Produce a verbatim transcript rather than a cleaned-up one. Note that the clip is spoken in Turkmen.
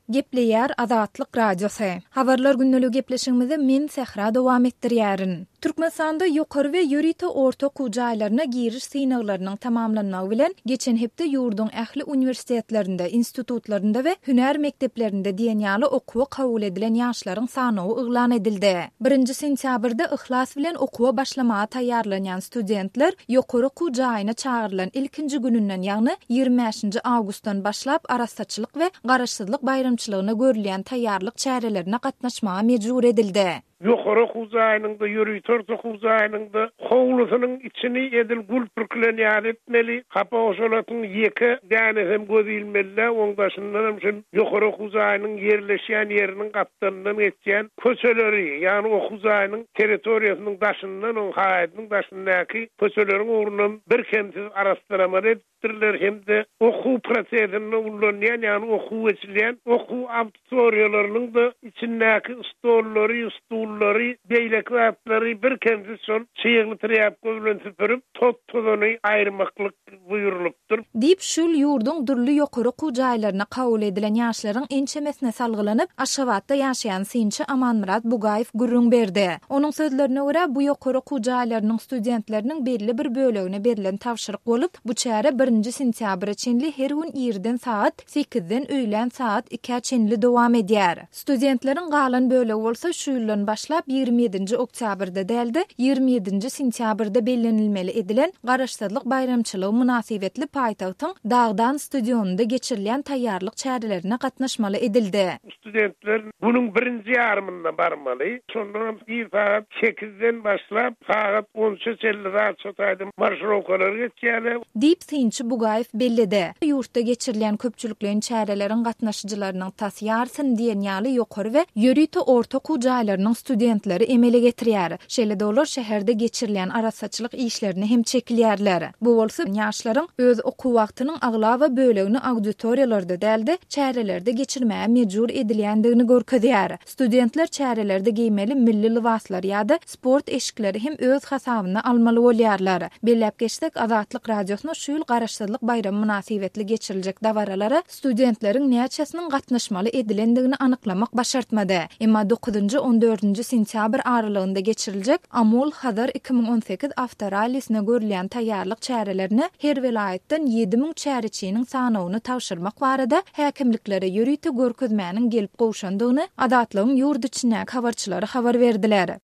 Gepleýär Azatlyk Radiosu. Habarlar günnäli gepleşigimizi men Sehra dowam etdirýärin. Türkmenistanda ýokary we ýörite orta okuw jaýlaryna giriş synaglarynyň tamamlanmagy bilen geçen hepde ýurdun ähli uniwersitetlerinde, institutlarynda we hüner mekdeplerinde diýenýaly okuwa kabul edilen ýaşlaryň sanagy yglan edildi. birinji sentýabrda ihlas bilen okuwa başlamaga taýýarlanýan studentler ýokary okuw jaýyna çağırılan ilkinji gününden ýagny ýygrimi beşinji awgustdan başlap arasaçylyk we garaşsyzlyk bayramçylygyna görülýän taýýarlyk çärelerine gatnaşmaga mejbur edildi. Ýokary huzaýynda ýörüýter huzaýynda howlusynyň içini edil gül pürklenýär etmeli, hapa oşolatyň ýeke däne hem gözilmeli, oňdaşyndan hem ýokary huzaýynyň ýerleşýän ýeriniň gapdandan geçýän köçeleri, ýani o huzaýynyň territoriýasynyň daşyndan, o haýatynyň daşyndaky köçeleriň ornundan bir kemsiz arastyrma etdirler hemde okuw prosesini ullanýan, ýani okuw geçilen okuw auditoriýalarynyň da içindäki stollary, stollary, beýleklary bir kemsiz son çyýygly trýap bilen süpürüp tot tozany aýyrmaklyk buýrulypdyr. Diýip şol ýurdun durly ýokary okuw jaýlaryna kabul edilen ýaşlaryň ençemesine salgylanyp Aşgabatda ýaşaýan synçy Amanmurat Bugaýew gürrüň berdi. Onuň sözlerine görä bu ýokary okuw jaýlarynyň studentleriniň belli bir bölegine berilen tawşyryk bolup, bu çäre birinji sentýabra çenli her gün ýerden saat sekizden öýlen saat iki çenli dowam edýär. Studentleriň galan bölegi bolsa şu ýyldan başlap ýygrimi ýedinji oktýabrda däldi, ýygrimi ýedinji sentýabrda bellenilmeli edilen garaşsyzlyk bayramçylygy münasibetli paýtagtyň Dagdan stadionunda geçirilýän taýýarlyk çärelerine gatnaşmaly edildi. Studentler bunyň birinji ýarmyna barmaly. Şondan bir saat sekizden başlap saat on üç elli saat çataýdy marşrutkalar geçýär. Diýip synçy Bugaýew bellidi. Ýurtda geçirilýän köpçüliklerin çäreleriň gatnaşyjylarynyň tasyýarsyn diýenýaly ýokary we ýörite orta okuw jaýlarynyň studentleri emele getirýär. Şeýle de olar şäherde geçirilýän arasaçylyk işlerini hem çekilýärler. Bu bolsa ýaşlaryň öz okuw wagtynyň aglawa bölegini auditoriýalarda däldi, çärelerde geçirmäge mejbur edilýändigini görkezýär. Studentler çärelerde giýmeli milli libaslar ýa-da sport eşikleri hem öz hasabyna almaly bolýarlar. Bellep geçsek Azatlyk Radiosyna şu ýyl garaşsyzlyk bayramy münasibetli geçiriljek dawaralara studentleriň näçesiniň gatnaşmaly edilendigini anyklamak başartmady. Emma dokuzunji on dördünji sentýabr aralygynda geçiriljek Amol Hadar iki bin on sekiz Aftaralisine görülýän taýýarlyk çärelerini her welaýetden ýedi miň çäreçiniň sanawyny tawşyrmak barada häkimliklere ýörüýte görkezmäniň gelip gowşandygyny Azatlygyň ýurt içindäki habarçylary habar berdiler.